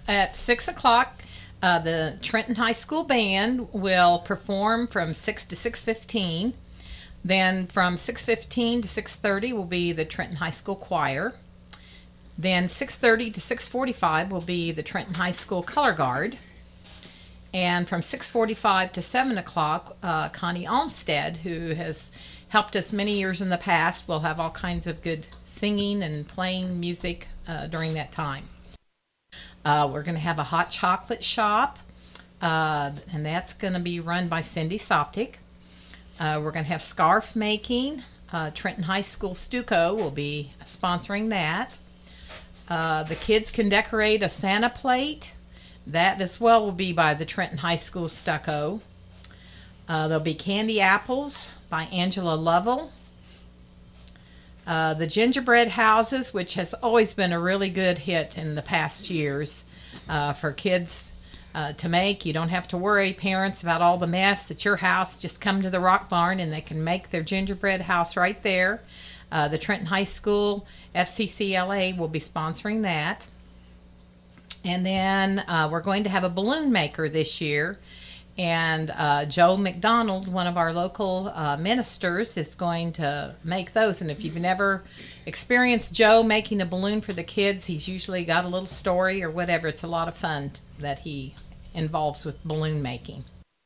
At 6 o'clock, the Trenton High School Band will perform from 6 to 6:15. Then from 6:15 to 6:30 will be the Trenton High School Choir. Then 6:30 to 6:45 will be the Trenton High School Color Guard. And from 6:45 to 7 o'clock, Connie Olmstead, who has helped us many years in the past, will have all kinds of good singing and playing music during that time. We're going to have a hot chocolate shop, and that's going to be run by Cindy Soptic. We're going to have scarf making. Trenton High School Stucco will be sponsoring that. The kids can decorate a Santa plate. That as well will be by the Trenton High School Stucco. There'll be candy apples by Angela Lovell. The gingerbread houses, which has always been a really good hit in the past years for kids to make. You don't have to worry, parents, about all the mess at your house. Just come to the Rock Barn and they can make their gingerbread house right there. The Trenton High School FCCLA will be sponsoring that. And then we're going to have a balloon maker this year. And Joe McDonald, one of our local ministers, is going to make those. And if you've never experienced Joe making a balloon for the kids, he's usually got a little story or whatever. It's a lot of fun that he involves with balloon making.